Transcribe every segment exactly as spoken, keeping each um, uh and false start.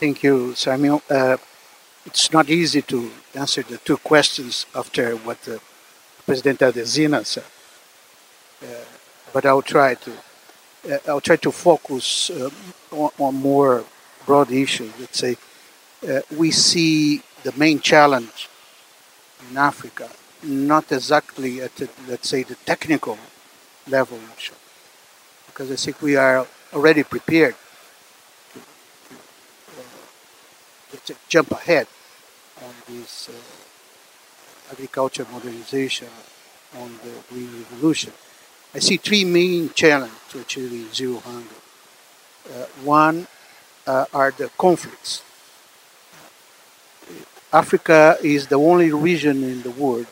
Thank you, Samuel. Uh, it's not easy to answer the two questions after what uh, President Adesina said, but I'll try to. Uh, I'll try to focus uh, on, on more broad issues. Let's say uh, we see the main challenge in Africa, not exactly at the, let's say the technical level, because I think we are already prepared to, to uh, let's say, jump ahead on this uh, agriculture modernization, on the green revolution. I see three main challenges to achieving zero hunger. Uh, one uh, are the conflicts. Africa is the only region in the world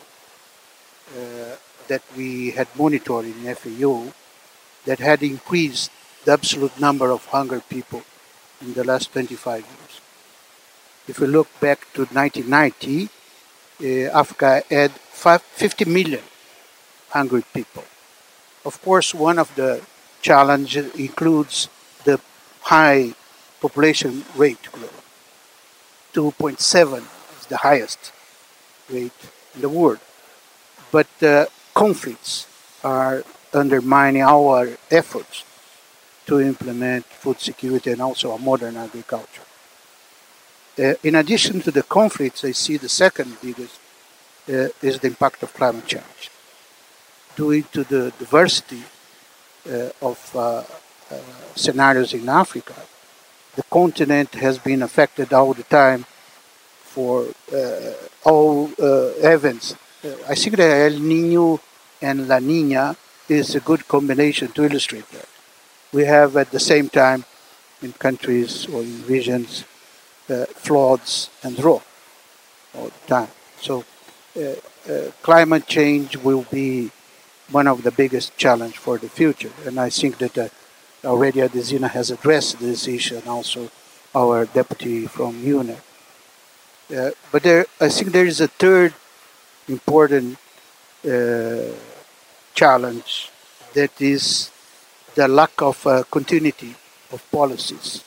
uh, that we had monitored in F A O that had increased the absolute number of hungry people in the last twenty-five years. If we look back to nineteen ninety, uh, Africa had five, fifty million hungry people. Of course, one of the challenges includes the high population rate growth. two point seven is the highest rate in the world. But uh, conflicts are undermining our efforts to implement food security and also a modern agriculture. Uh, in addition to the conflicts, I see the second biggest uh, is the impact of climate change. Due to the diversity uh, of uh, uh, scenarios in Africa, the continent has been affected all the time for uh, all uh, events. Uh, I think that El Nino and La Nina is a good combination to illustrate that. We have at the same time in countries or in regions uh, floods and drought all the time. So uh, uh, climate change will be one of the biggest challenge for the future. And I think that uh, already Adesina has addressed this issue and also our deputy from UNEP. Uh, but there, I think there is a third important uh, challenge that is the lack of uh, continuity of policies.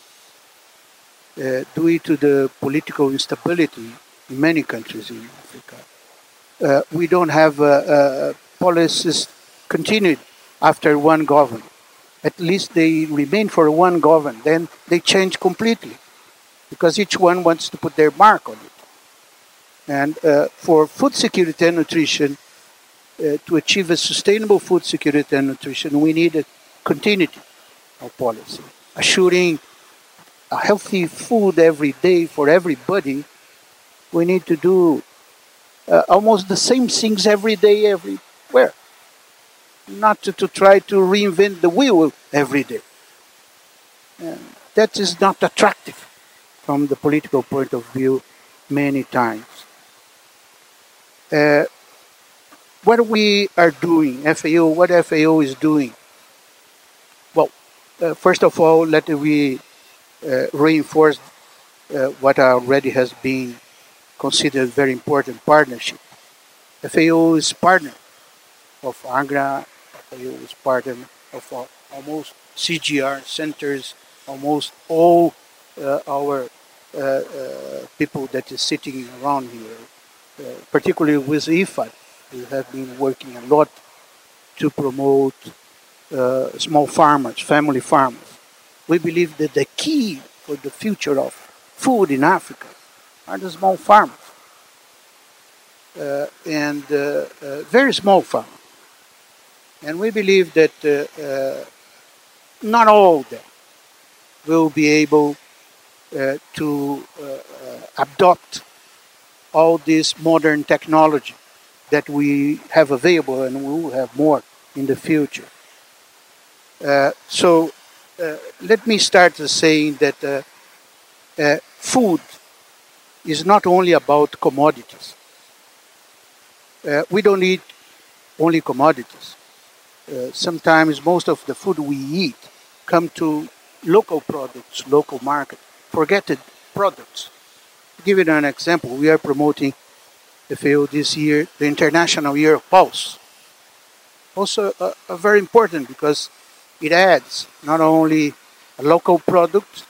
Uh, due to the political instability in many countries in Africa, uh, we don't have uh, uh, policies continued after one government. At least they remain for one government, then they change completely because each one wants to put their mark on it. And uh, for food security and nutrition, uh, to achieve a sustainable food security and nutrition, we need a continuity of policy, assuring a healthy food every day for everybody. We need to do uh, almost the same things every day, everywhere. Not to, to try to reinvent the wheel every day. And that is not attractive from the political point of view many times. Uh, what we are doing, F A O, what F A O is doing? Well, uh, first of all, let me uh, reinforce uh, what already has been considered very important partnership. F A O is partner of AGRA, F A O is partner of uh, almost C G R centers, almost all uh, our uh, uh, people that is sitting around here, uh, particularly with I F A D. We have been working a lot to promote uh, small farmers, family farmers. We believe that the key for the future of food in Africa are the small farmers. Uh, and uh, uh, very small farmers. And we believe that uh, uh, not all of them will be able uh, to uh, uh, adopt all this modern technology that we have available, and we will have more in the future. Uh, so uh, let me start by saying that uh, uh, food is not only about commodities. Uh, we don't eat only commodities. Uh, sometimes most of the food we eat come to local products, local market, forgotten products. To give you an example, we are promoting F A O this year, the International Year of Pulse. Also uh, uh, very important because it adds not only a local product,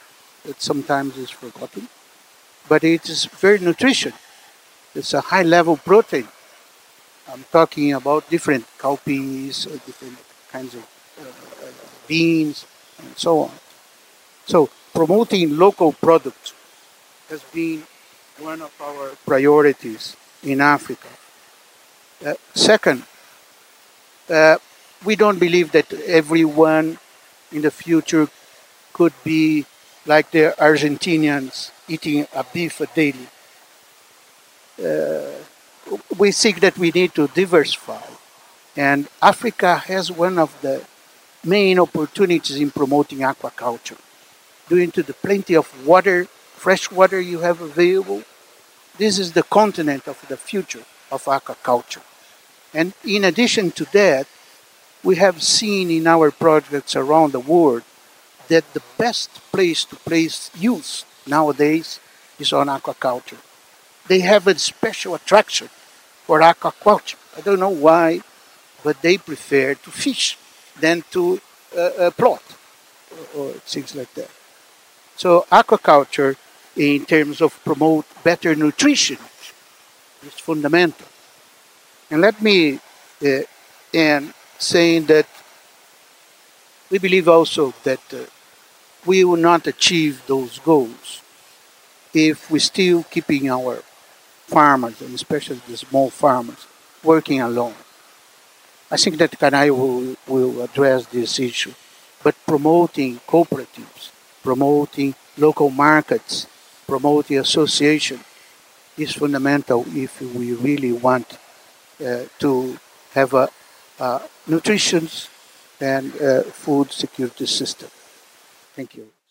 that sometimes is forgotten, but it is very nutritious. It's a high-level protein. I'm talking about different cowpeas, or different kinds of uh, uh, beans, and so on. So promoting local products has been one of our priorities in Africa. Uh, second, uh, we don't believe that everyone in the future could be like the Argentinians eating a beef a daily. Uh, we think that we need to diversify. And Africa has one of the main opportunities in promoting aquaculture. Due to the plenty of water, fresh water you have available, this is the continent of the future of aquaculture. And in addition to that, we have seen in our projects around the world that the best place to place youth nowadays is on aquaculture. They have a special attraction for aquaculture. I don't know why, but they prefer to fish than to uh, uh, plot or, or things like that. So aquaculture, in terms of promote better nutrition, is fundamental. And let me uh, end saying that we believe also that uh, we will not achieve those goals if we still keeping our farmers, and especially the small farmers, working alone. I think that Kanai will, will address this issue, but promoting cooperatives, promoting local markets, promoting association is fundamental if we really want uh, to have a, a nutrition and uh, food security system. Thank you.